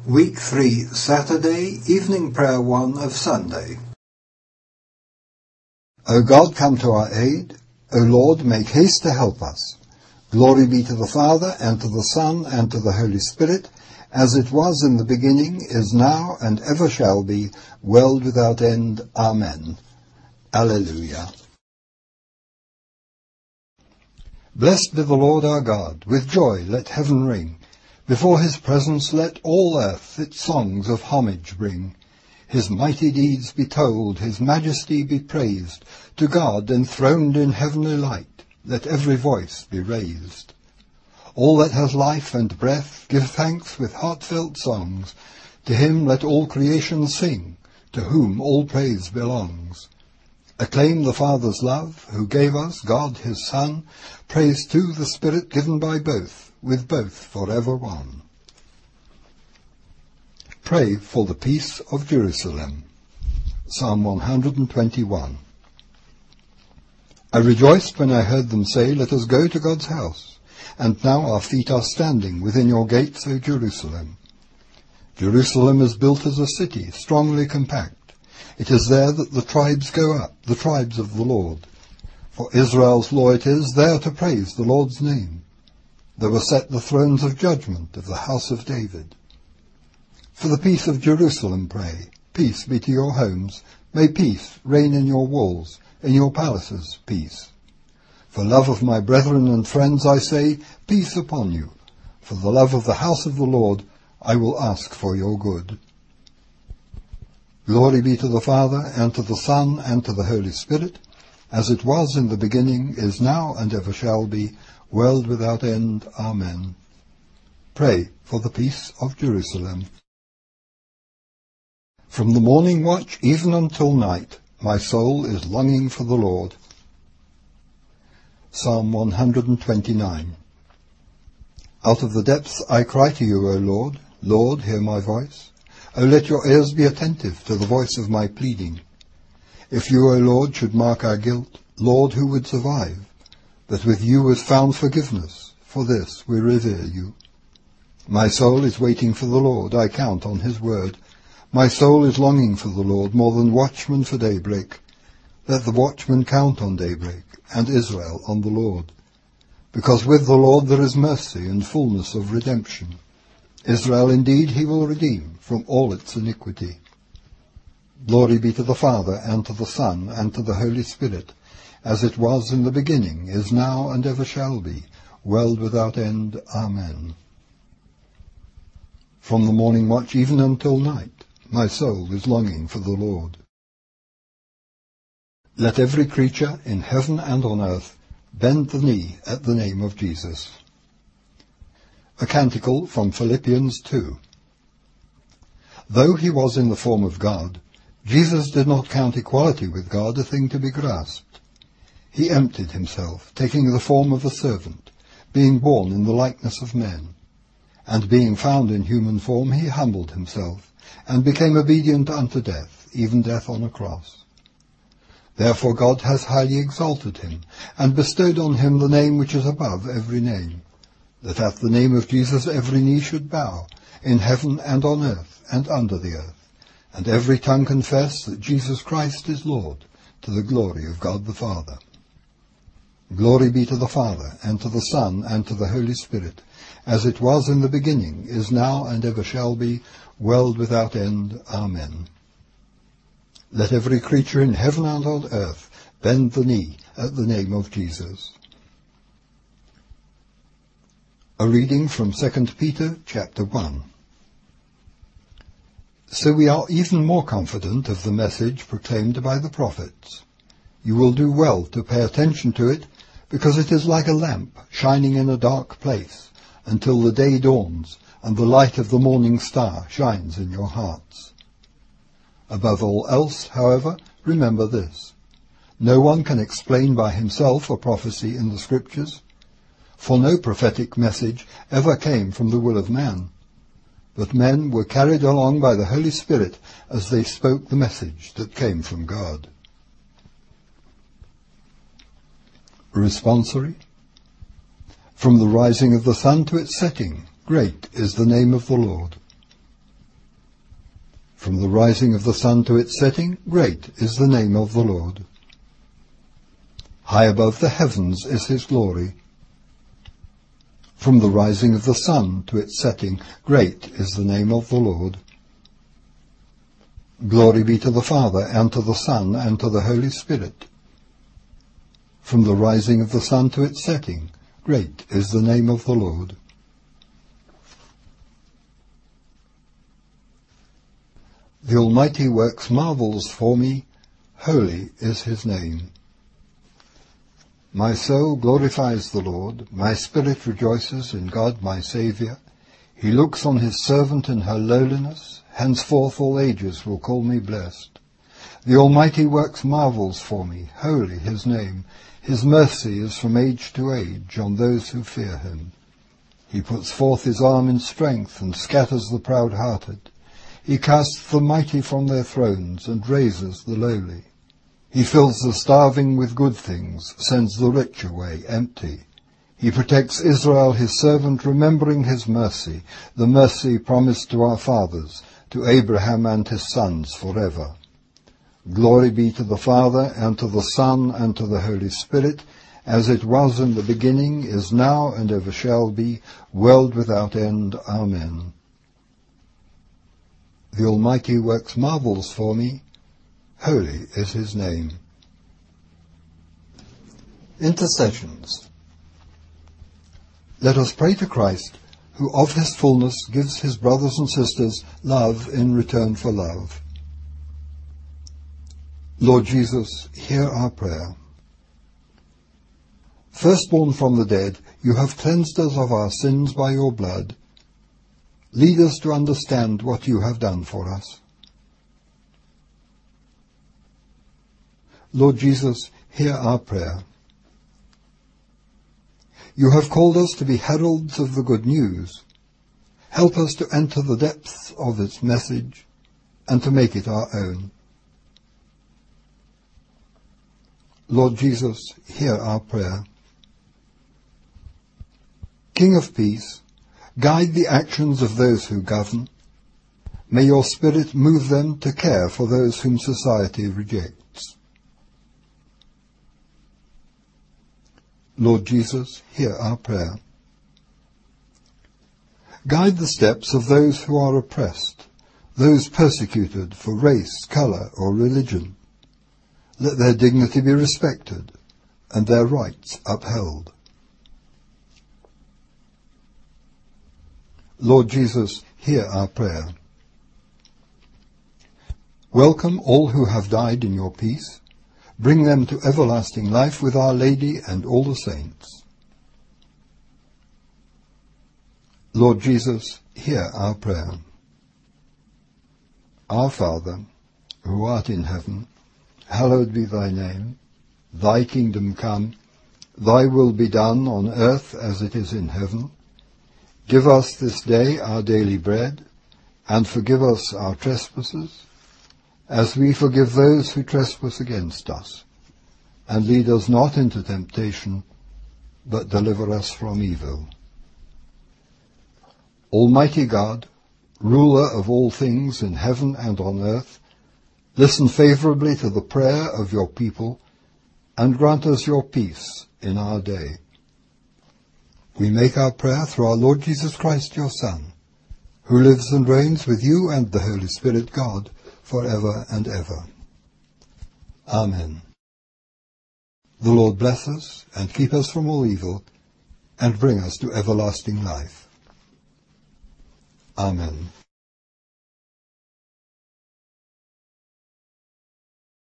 Week 3, Saturday, Evening Prayer 1 of Sunday. O God, come to our aid. O Lord, make haste to help us. Glory be to the Father, and to the Son, and to the Holy Spirit, as it was in the beginning, is now, and ever shall be, world without end. Amen. Alleluia. Blessed be the Lord our God. With joy let heaven ring. Before his presence let all earth its songs of homage bring. His mighty deeds be told, his majesty be praised. To God enthroned in heavenly light, let every voice be raised. All that has life and breath, give thanks with heartfelt songs. To him let all creation sing, to whom all praise belongs. Acclaim the Father's love, who gave us God his Son. Praise too the Spirit given by both, with both forever one. Pray for the peace of Jerusalem. Psalm 121. I rejoiced when I heard them say, let us go to God's house. And now our feet are standing within your gates, O Jerusalem. Jerusalem is built as a city, strongly compact. It is there that the tribes go up, the tribes of the Lord. For Israel's law it is, there to praise the Lord's name. There were set the thrones of judgment of the house of David. For the peace of Jerusalem pray. Peace be to your homes. May peace reign in your walls, in your palaces peace. For love of my brethren and friends I say, peace upon you. For the love of the house of the Lord I will ask for your good. Glory be to the Father, and to the Son, and to the Holy Spirit, as it was in the beginning, is now, and ever shall be, world without end. Amen. Pray for the peace of Jerusalem. From the morning watch even until night, my soul is longing for the Lord. Psalm 129. Out of the depths I cry to you, O Lord. Lord, hear my voice. O let your ears be attentive to the voice of my pleading. If you, O Lord, should mark our guilt, Lord, who would survive? But with you is found forgiveness. For this we revere you. My soul is waiting for the Lord. I count on his word. My soul is longing for the Lord more than watchmen for daybreak. Let the watchmen count on daybreak, and Israel on the Lord. Because with the Lord there is mercy and fullness of redemption. Israel indeed he will redeem from all its iniquity. Glory be to the Father, and to the Son, and to the Holy Spirit, as it was in the beginning, is now, and ever shall be, world without end. Amen. From the morning watch even until night, my soul is longing for the Lord. Let every creature in heaven and on earth bend the knee at the name of Jesus. A canticle from Philippians 2. Though he was in the form of God, Jesus did not count equality with God a thing to be grasped. He emptied himself, taking the form of a servant, being born in the likeness of men. And being found in human form, he humbled himself, and became obedient unto death, even death on a cross. Therefore God hath highly exalted him, and bestowed on him the name which is above every name, that at the name of Jesus every knee should bow, in heaven and on earth and under the earth, and every tongue confess that Jesus Christ is Lord, to the glory of God the Father. Glory be to the Father, and to the Son, and to the Holy Spirit, as it was in the beginning, is now, and ever shall be, world without end. Amen. Let every creature in heaven and on earth bend the knee at the name of Jesus. A reading from 2 Peter chapter 1. So we are even more confident of the message proclaimed by the prophets. You will do well to pay attention to it, because it is like a lamp shining in a dark place, until the day dawns and the light of the morning star shines in your hearts. Above all else, however, remember this. No one can explain by himself a prophecy in the Scriptures, for no prophetic message ever came from the will of man, but men were carried along by the Holy Spirit as they spoke the message that came from God. Responsory. From the rising of the sun to its setting, great is the name of the Lord. From the rising of the sun to its setting, great is the name of the Lord. High above the heavens is his glory. From the rising of the sun to its setting, great is the name of the Lord. Glory be to the Father, and to the Son, and to the Holy Spirit. From the rising of the sun to its setting, great is the name of the Lord. The Almighty works marvels for me, holy is his name. My soul glorifies the Lord, my spirit rejoices in God my Saviour. He looks on his servant in her lowliness, henceforth all ages will call me blessed. The Almighty works marvels for me, holy his name. His mercy is from age to age on those who fear him. He puts forth his arm in strength and scatters the proud-hearted. He casts the mighty from their thrones and raises the lowly. He fills the starving with good things, sends the rich away empty. He protects Israel his servant, remembering his mercy, the mercy promised to our fathers, to Abraham and his sons forever. Glory be to the Father, and to the Son, and to the Holy Spirit, as it was in the beginning, is now, and ever shall be, world without end. Amen. The Almighty works marvels for me, holy is his name. Intercessions. Let us pray to Christ, who of his fullness gives his brothers and sisters love in return for love. Lord Jesus, hear our prayer. Firstborn from the dead, you have cleansed us of our sins by your blood. Lead us to understand what you have done for us. Lord Jesus, hear our prayer. You have called us to be heralds of the good news. Help us to enter the depths of its message and to make it our own. Lord Jesus, hear our prayer. King of peace, guide the actions of those who govern. May your Spirit move them to care for those whom society rejects. Lord Jesus, hear our prayer. Guide the steps of those who are oppressed, those persecuted for race, colour, or religion. Let their dignity be respected and their rights upheld. Lord Jesus, hear our prayer. Welcome all who have died in your peace. Bring them to everlasting life with Our Lady and all the saints. Lord Jesus, hear our prayer. Our Father, who art in heaven, hallowed be thy name. Thy kingdom come, thy will be done on earth as it is in heaven. Give us this day our daily bread, and forgive us our trespasses, as we forgive those who trespass against us. And lead us not into temptation, but deliver us from evil. Almighty God, ruler of all things in heaven and on earth, listen favourably to the prayer of your people, and grant us your peace in our day. We make our prayer through our Lord Jesus Christ, your Son, who lives and reigns with you and the Holy Spirit, God, for ever and ever. Amen. The Lord bless us and keep us from all evil, and bring us to everlasting life. Amen.